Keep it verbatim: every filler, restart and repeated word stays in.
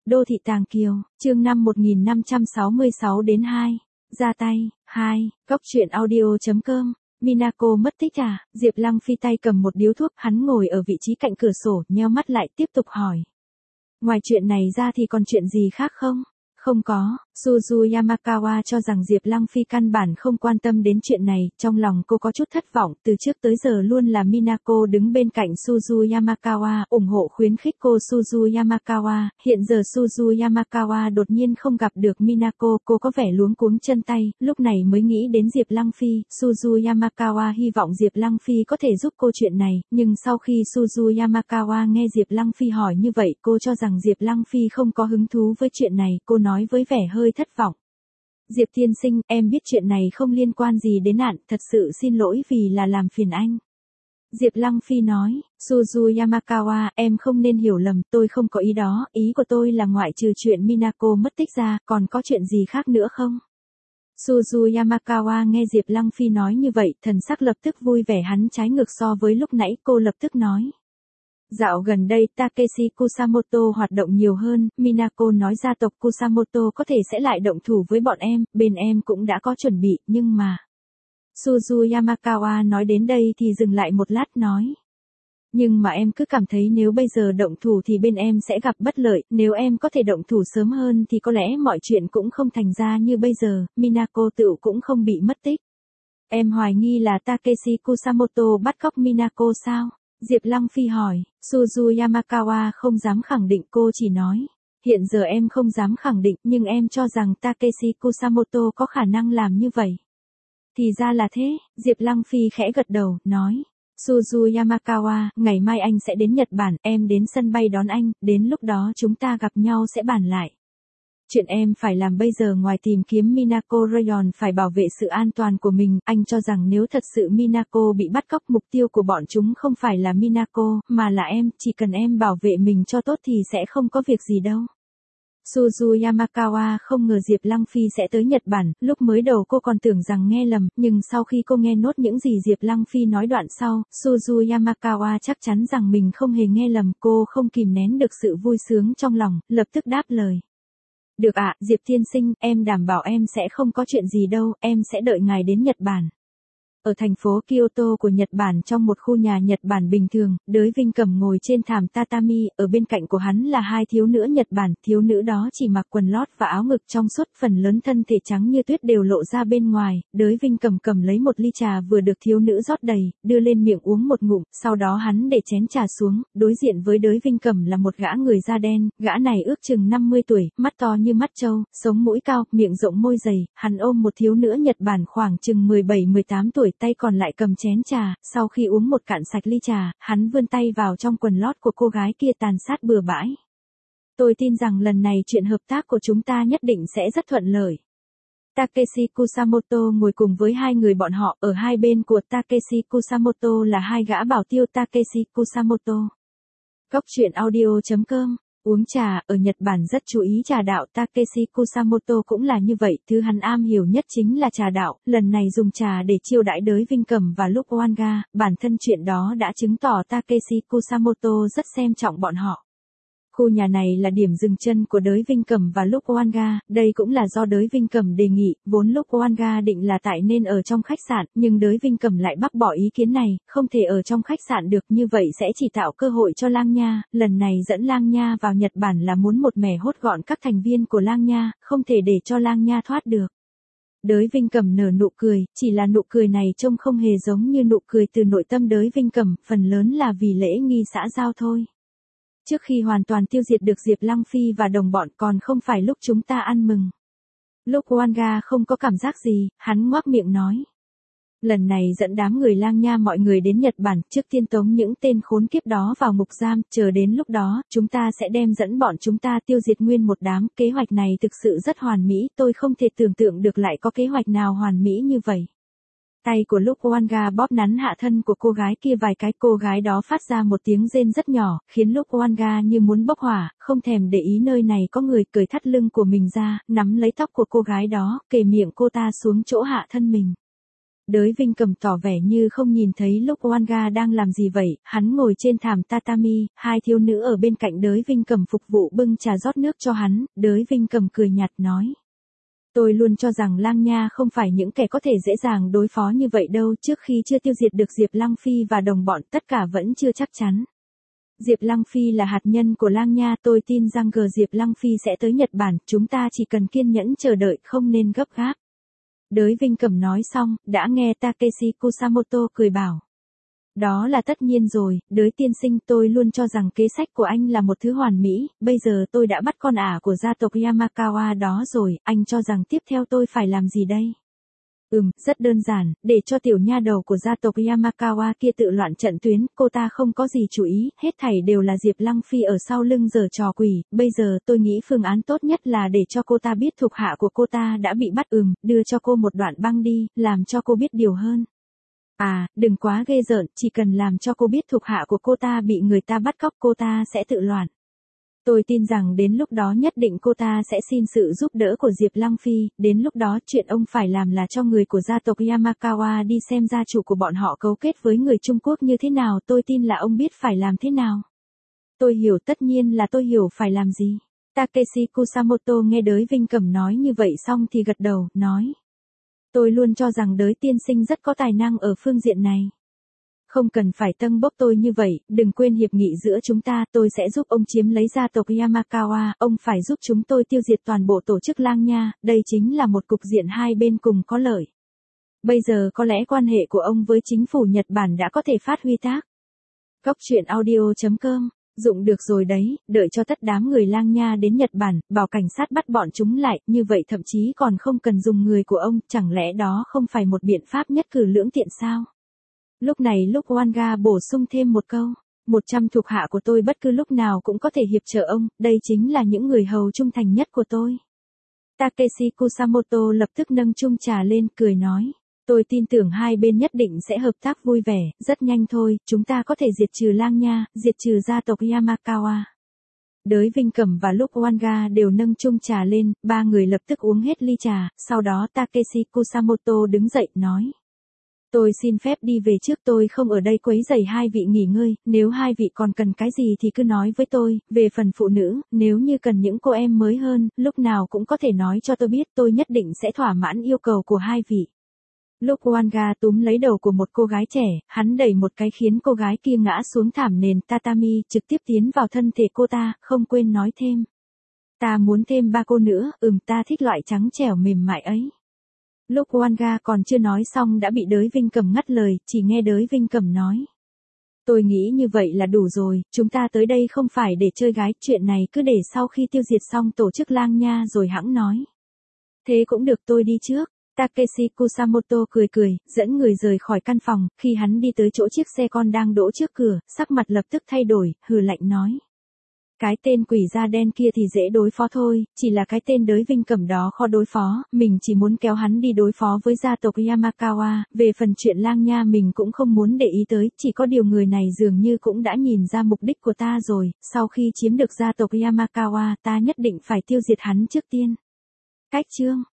Đô thị Tàng Kiều, chương năm một nghìn năm trăm sáu mươi sáu đến hai. Ra tay, hai, góc truyện audio.com. Minako mất tích à? Diệp Lăng Phi tay cầm một điếu thuốc, hắn ngồi ở vị trí cạnh cửa sổ, nheo mắt lại tiếp tục hỏi. Ngoài chuyện này ra thì còn chuyện gì khác không? Không có, Suzu Yamakawa cho rằng Diệp Lăng Phi căn bản không quan tâm đến chuyện này, trong lòng cô có chút thất vọng, từ trước tới giờ luôn là Minako đứng bên cạnh Suzu Yamakawa, ủng hộ khuyến khích cô Suzu Yamakawa, hiện giờ Suzu Yamakawa đột nhiên không gặp được Minako, cô có vẻ luống cuống chân tay, lúc này mới nghĩ đến Diệp Lăng Phi, Suzu Yamakawa hy vọng Diệp Lăng Phi có thể giúp cô chuyện này, nhưng sau khi Suzu Yamakawa nghe Diệp Lăng Phi hỏi như vậy, cô cho rằng Diệp Lăng Phi không có hứng thú với chuyện này, cô nói với vẻ hơi thất vọng. Diệp tiên sinh, em biết chuyện này không liên quan gì đến nạn, thật sự xin lỗi vì là làm phiền anh. Diệp Lăng Phi nói, Suzu Yamakawa, em không nên hiểu lầm, tôi không có ý đó, ý của tôi là ngoại trừ chuyện Minako mất tích ra, còn có chuyện gì khác nữa không? Suzu Yamakawa nghe Diệp Lăng Phi nói như vậy, thần sắc lập tức vui vẻ, hắn trái ngược so với lúc nãy, cô lập tức nói. Dạo gần đây Takeshi Kusamoto hoạt động nhiều hơn, Minako nói gia tộc Kusamoto có thể sẽ lại động thủ với bọn em, bên em cũng đã có chuẩn bị, nhưng mà... Suzu Yamakawa nói đến đây thì dừng lại một lát nói. Nhưng mà em cứ cảm thấy nếu bây giờ động thủ thì bên em sẽ gặp bất lợi, nếu em có thể động thủ sớm hơn thì có lẽ mọi chuyện cũng không thành ra như bây giờ, Minako tự cũng không bị mất tích. Em hoài nghi là Takeshi Kusamoto bắt cóc Minako sao? Diệp Lăng Phi hỏi, Suzu Yamakawa không dám khẳng định, cô chỉ nói. Hiện giờ em không dám khẳng định, nhưng em cho rằng Takeshi Kusamoto có khả năng làm như vậy. Thì ra là thế, Diệp Lăng Phi khẽ gật đầu, nói. Suzu Yamakawa, ngày mai anh sẽ đến Nhật Bản, em đến sân bay đón anh, đến lúc đó chúng ta gặp nhau sẽ bàn lại. Chuyện em phải làm bây giờ ngoài tìm kiếm Minako Rayon phải bảo vệ sự an toàn của mình, anh cho rằng nếu thật sự Minako bị bắt cóc, mục tiêu của bọn chúng không phải là Minako, mà là em, chỉ cần em bảo vệ mình cho tốt thì sẽ không có việc gì đâu. Suzu Yamakawa không ngờ Diệp Lăng Phi sẽ tới Nhật Bản, lúc mới đầu cô còn tưởng rằng nghe lầm, nhưng sau khi cô nghe nốt những gì Diệp Lăng Phi nói đoạn sau, Suzu Yamakawa chắc chắn rằng mình không hề nghe lầm, cô không kìm nén được sự vui sướng trong lòng, lập tức đáp lời. Được ạ, Diệp tiên sinh, em đảm bảo em sẽ không có chuyện gì đâu, em sẽ đợi ngài đến Nhật Bản. Ở thành phố Kyoto của Nhật Bản trong một khu nhà Nhật Bản bình thường, Đới Vinh Cẩm ngồi trên thảm tatami, ở bên cạnh của hắn là hai thiếu nữ Nhật Bản, thiếu nữ đó chỉ mặc quần lót và áo ngực trong suốt, phần lớn thân thể trắng như tuyết đều lộ ra bên ngoài, Đới Vinh Cẩm cầm lấy một ly trà vừa được thiếu nữ rót đầy, đưa lên miệng uống một ngụm, sau đó hắn để chén trà xuống, đối diện với Đới Vinh Cẩm là một gã người da đen, gã này ước chừng năm mươi tuổi, mắt to như mắt trâu, sống mũi cao, miệng rộng môi dày, hắn ôm một thiếu nữ Nhật Bản khoảng chừng mười bảy mười tám tuổi, tay còn lại cầm chén trà, sau khi uống một cạn sạch ly trà, hắn vươn tay vào trong quần lót của cô gái kia tàn sát bừa bãi. Tôi tin rằng lần này chuyện hợp tác của chúng ta nhất định sẽ rất thuận lợi. Takeshi Kusamoto ngồi cùng với hai người bọn họ, ở hai bên của Takeshi Kusamoto là hai gã bảo tiêu Takeshi Kusamoto. Góc truyện audio.com. Uống trà, ở Nhật Bản rất chú ý trà đạo, Takeshi Kusamoto cũng là như vậy, thứ hắn am hiểu nhất chính là trà đạo, lần này dùng trà để chiêu đãi Đới Vinh Cẩm và Luke Wanga, bản thân chuyện đó đã chứng tỏ Takeshi Kusamoto rất xem trọng bọn họ. Khu nhà này là điểm dừng chân của Đới Vinh Cẩm và Luke Wanga, đây cũng là do Đới Vinh Cẩm đề nghị, vốn Luke Wanga định là tại nên ở trong khách sạn, nhưng Đới Vinh Cẩm lại bác bỏ ý kiến này, không thể ở trong khách sạn được, như vậy sẽ chỉ tạo cơ hội cho Lang Nha, lần này dẫn Lang Nha vào Nhật Bản là muốn một mẻ hốt gọn các thành viên của Lang Nha, không thể để cho Lang Nha thoát được. Đới Vinh Cẩm nở nụ cười, chỉ là nụ cười này trông không hề giống như nụ cười từ nội tâm Đới Vinh Cẩm, phần lớn là vì lễ nghi xã giao thôi. Trước khi hoàn toàn tiêu diệt được Diệp Lăng Phi và đồng bọn còn không phải lúc chúng ta ăn mừng. Luke Wanga không có cảm giác gì, hắn ngoác miệng nói. Lần này dẫn đám người Lang Nha mọi người đến Nhật Bản, trước tiên tống những tên khốn kiếp đó vào ngục giam, chờ đến lúc đó, chúng ta sẽ đem dẫn bọn chúng ta tiêu diệt nguyên một đám, kế hoạch này thực sự rất hoàn mỹ, tôi không thể tưởng tượng được lại có kế hoạch nào hoàn mỹ như vậy. Tay của Luke Wanga bóp nắn hạ thân của cô gái kia vài cái, cô gái đó phát ra một tiếng rên rất nhỏ, khiến Luke Wanga như muốn bốc hỏa, không thèm để ý nơi này có người, cởi thắt lưng của mình ra, nắm lấy tóc của cô gái đó, kề miệng cô ta xuống chỗ hạ thân mình. Đới Vinh Cầm tỏ vẻ như không nhìn thấy lúc Wanga đang làm gì vậy, hắn ngồi trên thảm tatami, hai thiếu nữ ở bên cạnh Đới Vinh Cầm phục vụ bưng trà rót nước cho hắn, Đới Vinh Cầm cười nhạt nói. Tôi luôn cho rằng Lang Nha không phải những kẻ có thể dễ dàng đối phó như vậy đâu, trước khi chưa tiêu diệt được Diệp Lăng Phi và đồng bọn tất cả vẫn chưa chắc chắn. Diệp Lăng Phi là hạt nhân của Lang Nha, tôi tin rằng G Diệp Lăng Phi sẽ tới Nhật Bản, chúng ta chỉ cần kiên nhẫn chờ đợi, không nên gấp gáp. Đới Vinh Cầm nói xong, đã nghe Takeshi Kusamoto cười bảo. Đó là tất nhiên rồi, Đới tiên sinh, tôi luôn cho rằng kế sách của anh là một thứ hoàn mỹ, bây giờ tôi đã bắt con ả của gia tộc Yamakawa đó rồi, anh cho rằng tiếp theo tôi phải làm gì đây? Ừm, rất đơn giản, để cho tiểu nha đầu của gia tộc Yamakawa kia tự loạn trận tuyến, cô ta không có gì chú ý, hết thảy đều là Diệp Lăng Phi ở sau lưng giở trò quỷ, bây giờ tôi nghĩ phương án tốt nhất là để cho cô ta biết thuộc hạ của cô ta đã bị bắt, ừm, đưa cho cô một đoạn băng đi, làm cho cô biết điều hơn. À, đừng quá ghê rợn, chỉ cần làm cho cô biết thuộc hạ của cô ta bị người ta bắt cóc cô ta sẽ tự loạn. Tôi tin rằng đến lúc đó nhất định cô ta sẽ xin sự giúp đỡ của Diệp Lăng Phi, đến lúc đó chuyện ông phải làm là cho người của gia tộc Yamakawa đi xem gia chủ của bọn họ cấu kết với người Trung Quốc như thế nào, tôi tin là ông biết phải làm thế nào. Tôi hiểu, tất nhiên là tôi hiểu phải làm gì. Takeshi Kusamoto nghe Đới Vinh Cầm nói như vậy xong thì gật đầu, nói. Tôi luôn cho rằng Đới tiên sinh rất có tài năng ở phương diện này. Không cần phải tâng bốc tôi như vậy, đừng quên hiệp nghị giữa chúng ta, tôi sẽ giúp ông chiếm lấy gia tộc Yamakawa, ông phải giúp chúng tôi tiêu diệt toàn bộ tổ chức Lang Nha, đây chính là một cục diện hai bên cùng có lợi. Bây giờ có lẽ quan hệ của ông với chính phủ Nhật Bản đã có thể phát huy tác. Góc truyện audio chấm com, dụng được rồi đấy, đợi cho tất đám người Lang Nha đến Nhật Bản, bảo cảnh sát bắt bọn chúng lại, như vậy thậm chí còn không cần dùng người của ông, chẳng lẽ đó không phải một biện pháp nhất cử lưỡng tiện sao? Lúc này lúc Wanga bổ sung thêm một câu, một trăm thuộc hạ của tôi bất cứ lúc nào cũng có thể hiệp trợ ông, đây chính là những người hầu trung thành nhất của tôi. Takeshi Kusamoto lập tức nâng chung trà lên, cười nói, tôi tin tưởng hai bên nhất định sẽ hợp tác vui vẻ, rất nhanh thôi, chúng ta có thể diệt trừ Lang Nha, diệt trừ gia tộc Yamakawa. Đới Vinh Cầm và lúc Wanga đều nâng chung trà lên, ba người lập tức uống hết ly trà, sau đó Takeshi Kusamoto đứng dậy, nói. Tôi xin phép đi về trước, tôi không ở đây quấy rầy hai vị nghỉ ngơi, nếu hai vị còn cần cái gì thì cứ nói với tôi, về phần phụ nữ, nếu như cần những cô em mới hơn, lúc nào cũng có thể nói cho tôi biết, tôi nhất định sẽ thỏa mãn yêu cầu của hai vị. Lúc Wanga túm lấy đầu của một cô gái trẻ, hắn đẩy một cái khiến cô gái kia ngã xuống thảm nền tatami, trực tiếp tiến vào thân thể cô ta, không quên nói thêm. Ta muốn thêm ba cô nữa, ừm ta thích loại trắng trẻo mềm mại ấy. Lúc Wanga còn chưa nói xong đã bị Đới Vinh Cầm ngắt lời, chỉ nghe Đới Vinh Cầm nói. Tôi nghĩ như vậy là đủ rồi, chúng ta tới đây không phải để chơi gái, chuyện này cứ để sau khi tiêu diệt xong tổ chức Lang Nha rồi hẵng nói. Thế cũng được, tôi đi trước. Takeshi Kusamoto cười cười, dẫn người rời khỏi căn phòng, khi hắn đi tới chỗ chiếc xe con đang đỗ trước cửa, sắc mặt lập tức thay đổi, hừ lạnh nói. Cái tên quỷ da đen kia thì dễ đối phó thôi, chỉ là cái tên Đới Vinh Cầm đó khó đối phó, mình chỉ muốn kéo hắn đi đối phó với gia tộc Yamakawa, về phần chuyện Lang Nha mình cũng không muốn để ý tới, chỉ có điều người này dường như cũng đã nhìn ra mục đích của ta rồi, sau khi chiếm được gia tộc Yamakawa ta nhất định phải tiêu diệt hắn trước tiên. Cách chương